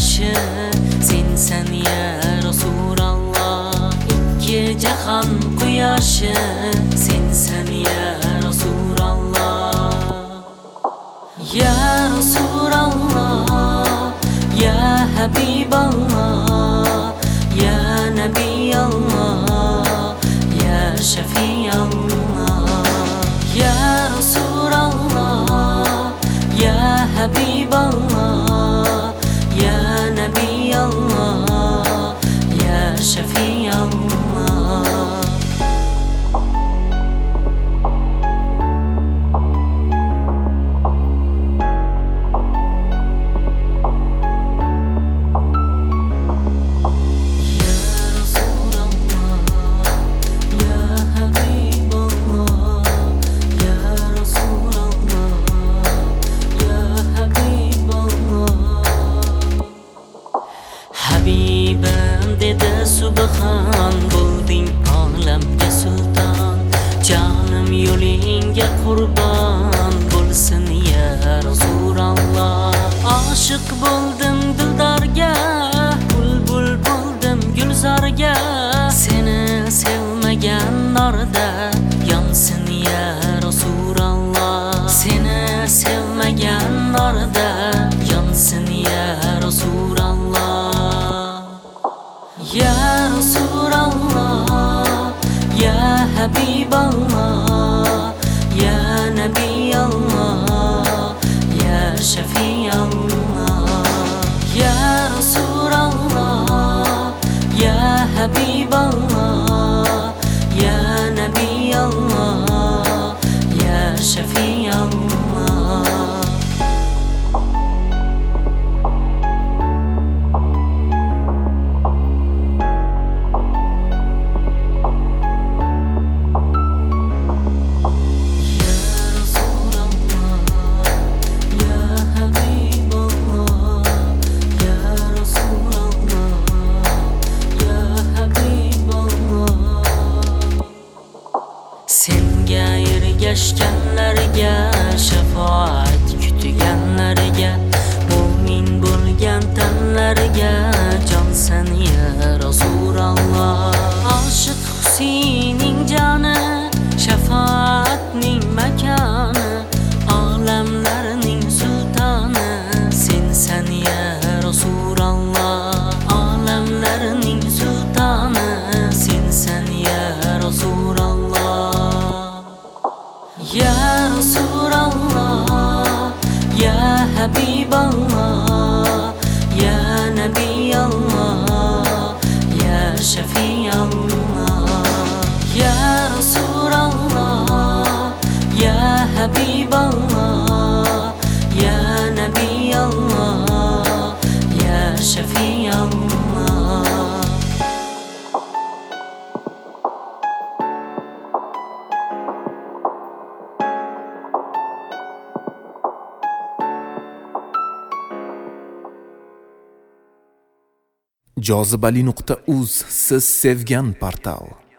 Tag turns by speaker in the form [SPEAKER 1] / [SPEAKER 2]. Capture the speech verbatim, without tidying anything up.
[SPEAKER 1] quyoshi sensan ya Rasululloh. Ikki jahon quyoshi sensan ya Rasululloh. Ya Rasululloh, ya Habiballah, ya Nabiyallah, ya Shafiallah. Ya Rasulullah, ya Habiballah, ya Nabiyallah, ya Shafiallah. Habibim dedi subhan, bo'lding olamga sulton. Jonim yo'lingga qurbon bo'lsin ya Rasululloh. Oshiq bo'ldim dildorga, bulbul bo'ldim gulzorga. Seni sevmagan norda yonsin ya Rasululloh. Seni sevmagan norda yonsin ya Rasululloh. Ya Rasulullah, ya Habiballah, ya Nabiyallah, ya Shafiallah. Ya Rasulullah, ya Habiballah, ya Nabiyallah, ya Shafiallah. Senga ergashganlarga, shafaat kutganlarga, mu'min bo'lgan tanlarga jonsan ya Rasululloh. Oshiq Husayning joni, shafaatning makoni, olamlarning sultoni sensan ya Rasululloh. Olamlarning sultoni sensan ya Rasululloh. Ya Rasulullah, ya Habiballah, ya Nabiyallah, ya Shafiallah. Ya Rasulullah, ya Habiballah, ya Nabiyallah, ya Shafiallah.
[SPEAKER 2] jozibali nuqta uz siz sevgan portal.